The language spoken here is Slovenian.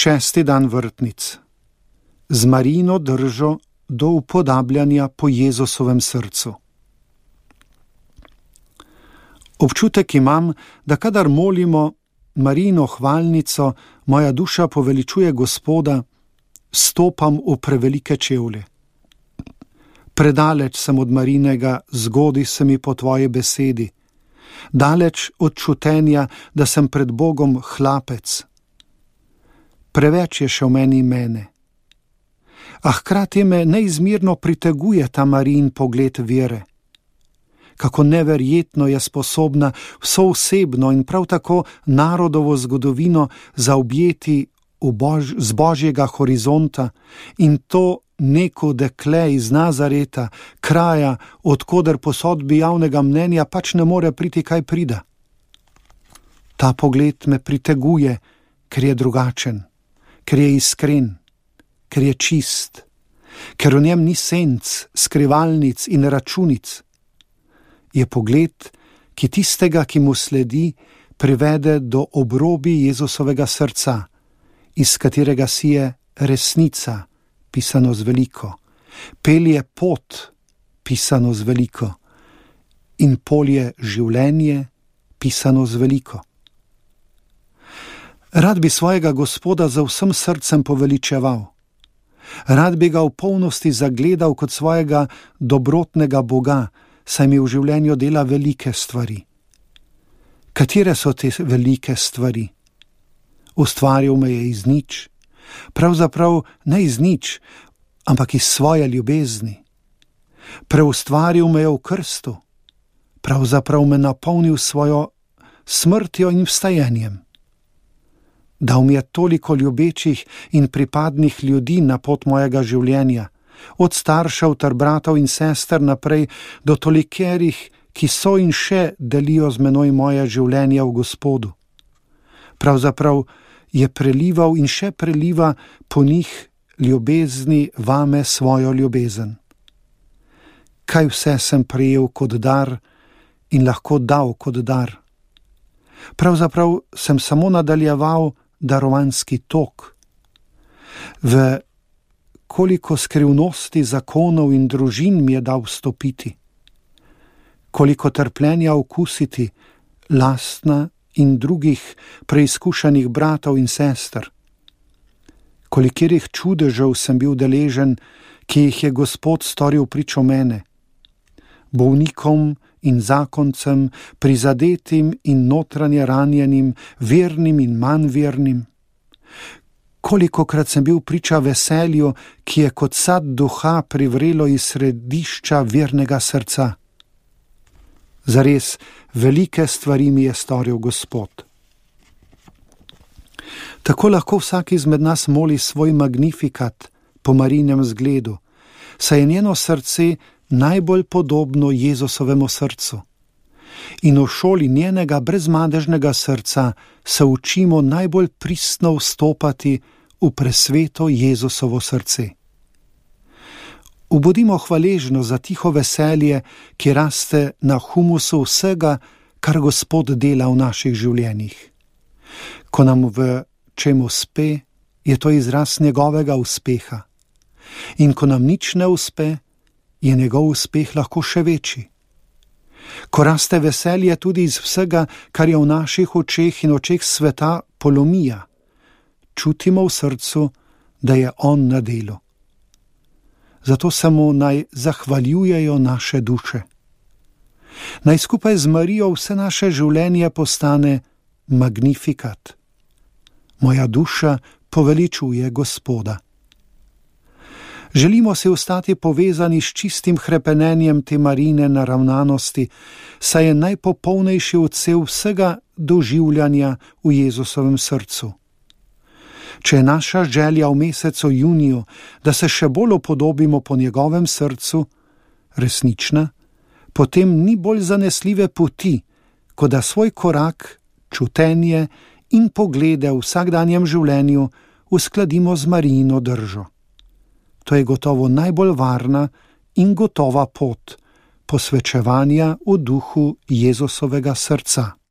6. dan vrtnic. Z Marijino držo do upodabljanja po Jezusovem srcu. Občutek imam, da kadar molimo Marijino hvalnico, moja duša poveličuje Gospoda, stopam v prevelike čevlje. Predaleč sem od Marijinega, zgodi se mi po tvoji besedi. Daleč od čutenja, da sem pred Bogom hlapec. Preveč je še v meni mene. A hkrati me neizmerno priteguje ta Marijin pogled vere. Kako neverjetno je sposobna vsoosebno in prav tako narodovo zgodovino zaobjeti z Božjega horizonta in to neko dekle iz Nazareta, kraja, odkoder po sodbi javnega mnenja pač ne more priti kaj prida. Ta pogled me priteguje, ker je drugačen, ker je iskren, ker je čist, ker v njem ni senc, skrivalnic in računic. Je pogled, ki tistega, ki mu sledi, privede do obrobi Jezusovega srca, iz katerega sije resnica, pisano z veliko, pelje pot, pisano z veliko, in polje življenje, pisano z veliko. Rad bi svojega Gospoda za vsem srcem poveličeval. Rad bi ga v polnosti zagledal kot svojega dobrotnega Boga, saj mi v življenju dela velike stvari. Katere so te velike stvari? Ustvaril me je iz nič, pravzaprav ne iz nič, ampak iz svoje ljubezni. Preustvaril me je v krstu, pravzaprav me napolnil svojo smrtjo in vstajenjem. Dal mi je toliko ljubečih in pripadnih ljudi na pot mojega življenja, od staršev ter bratov in sester naprej do tolikerih, ki so in še delijo z menoj moje življenje v Gospodu. Pravzaprav je prelival in še preliva po njih ljubezni vame svojo ljubezen. Kaj vse sem prejel kot dar in lahko dal kot dar? Pravzaprav sem samo nadaljeval darovanski tok. V koliko skrivnosti zakonov in družin mi je dal vstopiti, koliko trpljenja okusiti, lastna in drugih preizkušanih bratov in sester, kolikirih čudežev sem bil deležen, ki jih je Gospod storil pričo mene, bolnikom in zakoncem, prizadetim in notranje ranjenim, vernim in manj vernim. Kolikokrat sem bil priča veselju, ki je kot sad duha privrelo iz središča vernega srca. Zares, velike stvari mi je storil Gospod. Tako lahko vsak izmed nas moli svoj magnifikat po Marijinem zgledu, saj je njeno srce najbolj podobno Jezusovemu srcu. In v šoli njenega brezmadežnega srca se učimo najbolj pristno vstopati v presveto Jezusovo srce. Ubodimo hvaležno za tiho veselje, ki raste na humusu vsega, kar Gospod dela v naših življenjih. Ko nam v čem uspe, je to izraz njegovega uspeha. In ko nam nič ne uspe, je njegov uspeh lahko še večji. Ko raste veselje tudi iz vsega, kar je v naših očeh in očeh sveta polomija, čutimo v srcu, da je on na delu. Zato se mu naj zahvaljujejo naše duše. Naj skupaj z Marijo vse naše življenje postane magnifikat. Moja duša poveličuje Gospoda. Želimo si ostati povezani s čistim hrepenenjem te Marijine naravnanosti, saj je najpopolnejši odsev vsega doživljanja v Jezusovem srcu. Če je naša želja v mesecu juniju, da se še bolj upodobimo po njegovem srcu, resnična, potem ni bolj zanesljive poti, kot da svoj korak, čutenje in poglede v vsakdanjem življenju uskladimo z Marijino držo. To je gotovo najbolj varna in gotova pot posvečevanja v duhu Jezusovega srca.